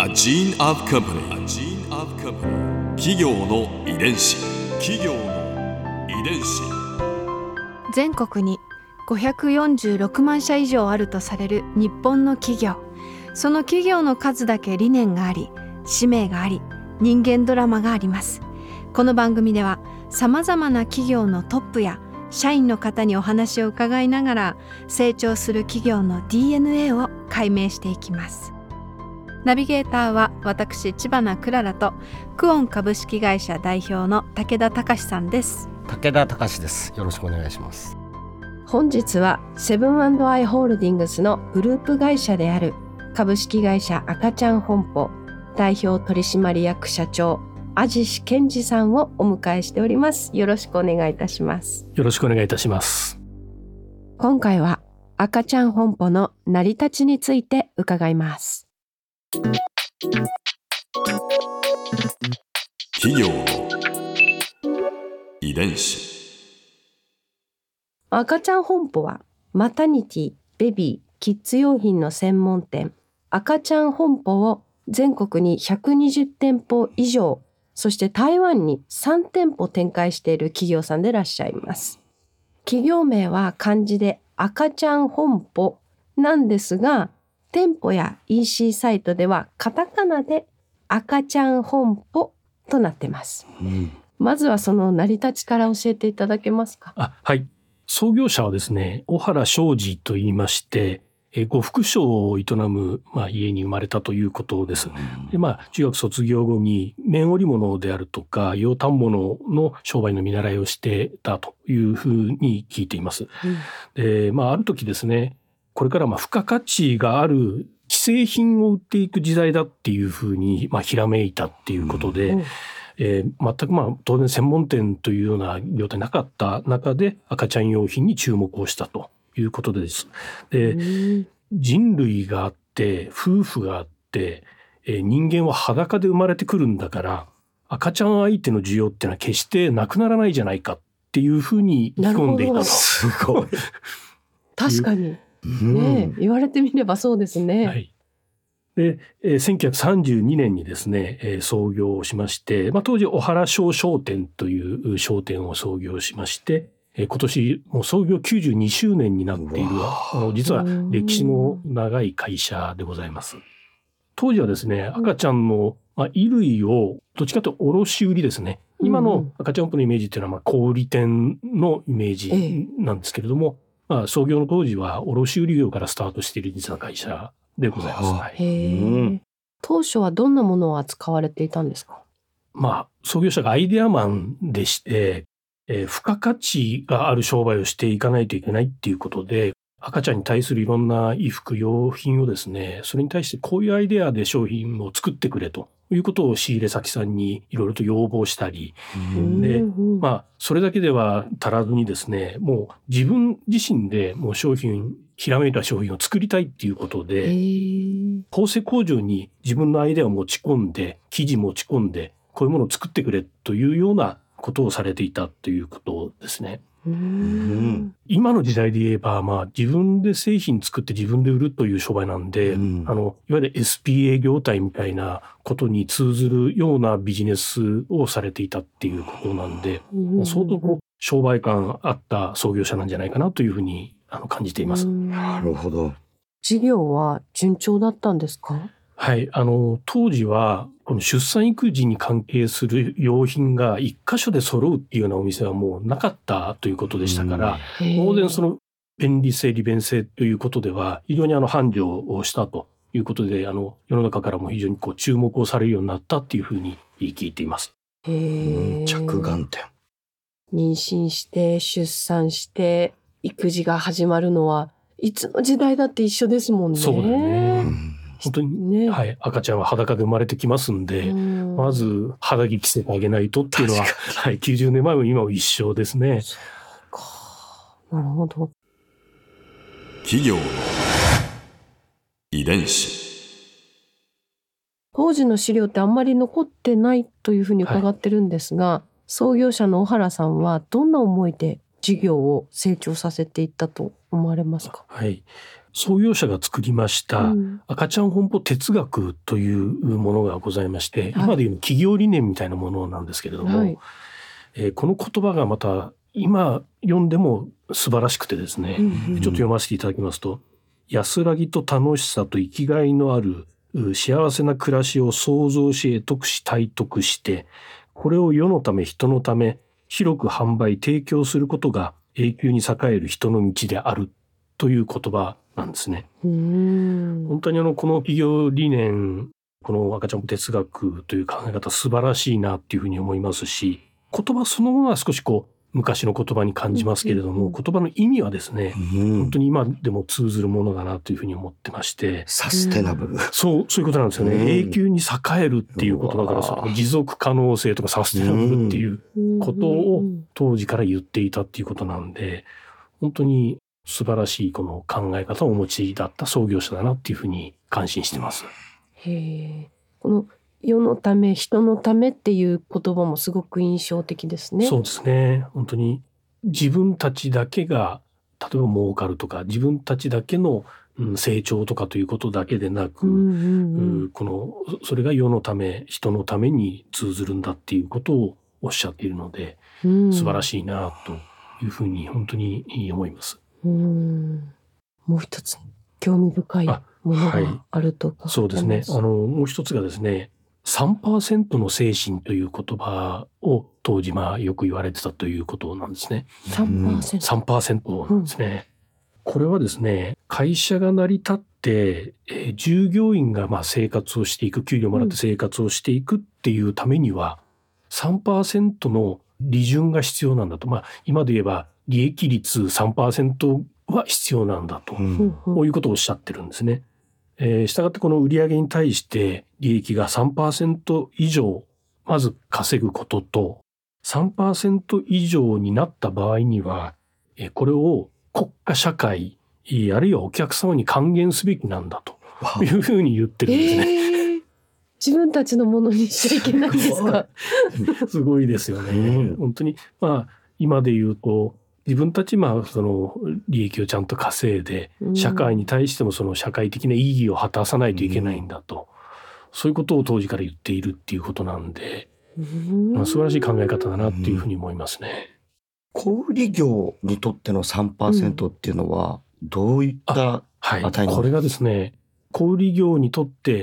A gene of company. A gene of company. 企業の遺伝子。企業の遺伝子。 全国に546万社以上あるとされる日本の企業。その企業の数だけ理念があり、使命があり、人間ドラマがあります。この番組ではさまざまな企業のトップや社員の方にお話を伺いながら、成長する企業の DNA を解明していきます。ナビゲーターは私知花くららとクオン株式会社代表の武田隆さんです。 武田隆です。よろしくお願いします。 本日はセブン&アイ・ホールディングスのグループ会社である株式会社赤ちゃん本舗代表取締役社長安治健二さんをお迎えしております。よろしくお願いいたします。 よろしくお願いいたします。 今回は赤ちゃん本舗の成り立ちについて伺います。 企業の遺伝子。 赤ちゃん本舗はマタニティ、ベビー、キッズ用品の専門店赤ちゃん本舗を全国に120店舗以上、そして台湾に3店舗展開している企業さんでいらっしゃいます。企業名は漢字で赤ちゃん本舗なんですが、店舗や EC サイトではカタカナで赤ちゃん本舗となってます。まずはその成り立ちから教えていただけますか。 はい。創業者はですね、小原昌司と言いまして、呉服商を営む、家に生まれたということです。で、中学卒業後に綿織物であるとか洋反物の商売の見習いをしてたというふうに聞いています。で、ある時ですね、これから付加価値がある既製品を売っていく時代だっていうふうにひらめいたっていうことで、全く当然専門店というような業態なかった中で赤ちゃん用品に注目をしたということです。で、人類があって夫婦があって、人間は裸で生まれてくるんだから赤ちゃん相手の需要っていうのは決してなくならないじゃないかっていうふうに意気込んでいたと。 すごい確かに、言われてみればそうですね。 はい。で、1932年にですね、創業をしまして、当時小原商商店という商店を創業しまして、今年もう創業92周年になっている実は歴史の長い会社でございます。当時はですね、赤ちゃんの衣類をどっちかというと卸売ですね。今の赤ちゃん本舗のイメージっていうのは小売店のイメージなんですけれども、創業の当時は卸売業からスタートしている実は会社でございます。 当初はどんなものを扱われていたんですか。 創業者がアイデアマンでして、付加価値がある商売をしていかないといけないっていうことで、赤ちゃんに対するいろんな衣服用品をですね、それに対してこういうアイデアで商品を作ってくれということを仕入れ先さんにいろいろと要望したり、で、それだけでは足らずにですね、もう自分自身でもうひらめいた商品を作りたいっていうことで、縫製工場に自分のアイデアを持ち込んで、生地持ち込んで、こういうものを作ってくれというようなことをされていたということですね。今の時代で言えば、自分で製品作って自分で売るという商売なんで、いわゆる SPA 業態みたいなことに通ずるようなビジネスをされていたっていうことなんで、相当商売感あった創業者なんじゃないかなというふうに感じています。 なるほど。 事業は順調だったんですか。 はい。当時は、この出産育児に関係する用品が一箇所で揃うっていうようなお店はもうなかったということでしたから、当然その便利性、利便性ということでは、非常に繁盛をしたということで、世の中からも非常に注目をされるようになったっていうふうに聞いています。 着眼点。 妊娠して出産して育児が始まるのはいつの時代だって一緒ですもんね。 そうだね。本当に、赤ちゃんは裸で生まれてきますんで、まず肌着着せてあげないとっていうのは、90年前も今も一緒ですね。 なるほど。 企業の遺伝子。 当時の資料ってあんまり残ってないというふうに伺ってるんですが、創業者の小原さんはどんな思いで事業を成長させていったと思われますか。 創業者が作りました赤ちゃん本舗哲学というものがございまして、今でいう企業理念みたいなものなんですけれども、この言葉がまた今読んでも素晴らしくてですね、ちょっと読ませていただきますと、安らぎと楽しさと生きがいのある幸せな暮らしを創造し得得し体得して、これを世のため人のため広く販売提供することが永久に栄える人の道であるという言葉なんですね。本当にこの企業理念、この赤ちゃん哲学という考え方素晴らしいなっていうふうに思いますし、言葉そのものは少し昔の言葉に感じますけれども、言葉の意味はですね、本当に今でも通ずるものだなというふうに思ってまして、 サステナブル、 そういうことなんですよね。永久に栄えるっていう言葉からその持続可能性とかサステナブルっていうことを当時から言っていたっていうことなんで、本当に素晴らしいこの考え方をお持ちだった創業者だなっていうふうに感心してます。 この世のため人のためっていう言葉もすごく印象的ですね。 そうですね。本当に自分たちだけが例えば儲かるとか、自分たちだけの成長とかということだけでなく、それが世のため人のために通ずるんだっていうことをおっしゃっているので、素晴らしいなというふうに本当に思います。 もう一つ興味深いものがあると、 そうですね。もう一つがですね、3% の精神という言葉を当時よく言われてたということなんですね。3% なんですね。これはですね、会社が成り立って、従業員が生活をしていく、給料もらって生活をしていくっていうためには 3% の利潤が必要なんだと。今で言えば利益率 3% は必要なんだと、こういうことをおっしゃってるんですね。したがってこの売上に対して利益が 3% 以上まず稼ぐことと、 3% 以上になった場合にはこれを国家社会あるいはお客様に還元すべきなんだというふうに言ってるんですね。 自分たちのものにしちゃいけないんですか？ すごいですよね。本当に今で言うと自分たちその利益をちゃんと稼いで社会に対してもその社会的な意義を果たさないといけないんだと、そういうことを当時から言っているっていうことなんで、素晴らしい考え方だなっていうふうに思いますね。 小売業にとっての 3% っていうのはどういった値なんですか？ これがですね、小売業にとって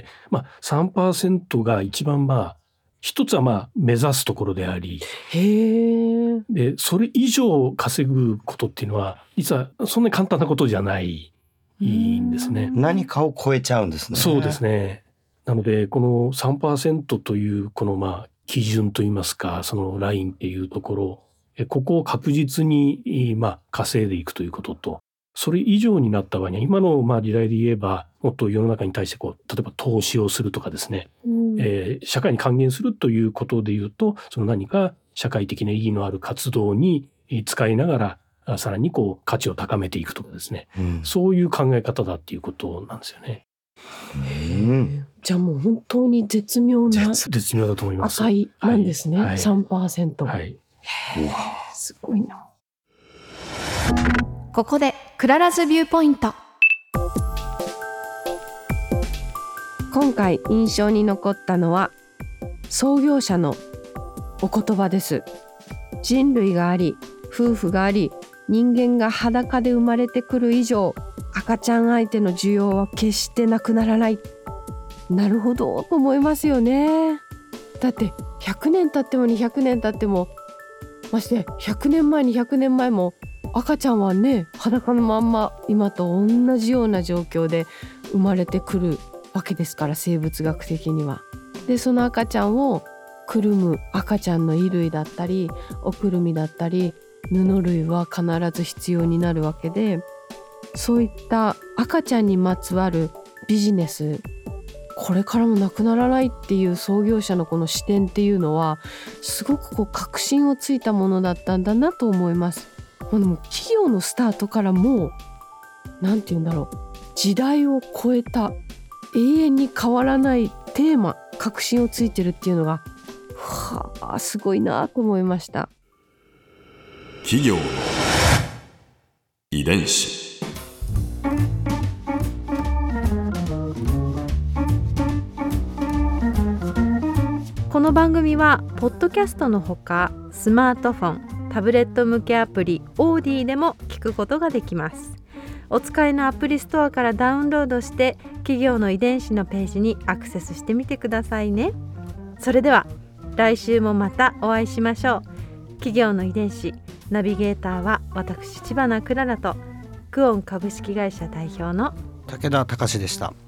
、3% が一番一つは目指すところであり、でそれ以上稼ぐことっていうのは実はそんなに簡単なことじゃないんですね。 何かを超えちゃうんですね。 そうですね。なのでこの 3% というこの基準といいますか、そのラインっていうところ、ここを確実に稼いでいくということと、それ以上になった場合には今の時代で言えばもっと世の中に対して例えば投資をするとかですね、社会に還元するということでいうと、その何か社会的な意義のある活動に使いながらさらに価値を高めていくとかですね、そういう考え方だっていうことなんですよね。 じゃあもう本当に絶妙な絶妙だと思います。 値なんですね、3%。すごいな。 ここでクララズビューポイント。 今回印象に残ったのは創業者のお言葉です。人類があり夫婦があり人間が裸で生まれてくる以上、赤ちゃん相手の需要は決してなくならない。なるほどと思いますよね。だって100年経っても200年経っても、まして100年前200年前も赤ちゃんはね、裸のまんま今と同じような状況で生まれてくるわけですから、生物学的には。でその赤ちゃんをくるむ赤ちゃんの衣類だったりおくるみだったり布類は必ず必要になるわけで、そういった赤ちゃんにまつわるビジネス、これからもなくならないっていう創業者のこの視点っていうのはすごく確信をついたものだったんだなと思います。でも企業のスタートからもうなんて言うんだろう、時代を超えた永遠に変わらないテーマ、確信をついてるっていうのがすごいなと思いました。 企業の遺伝子。 この番組はポッドキャストのほかスマートフォン、タブレット向けアプリオーディでも聞くことができます。お使いのアプリストアからダウンロードして企業の遺伝子のページにアクセスしてみてくださいね。それでは来週もまたお会いしましょう。企業の遺伝子ナビゲーターは私知花くららとクオン株式会社代表の武田隆でした。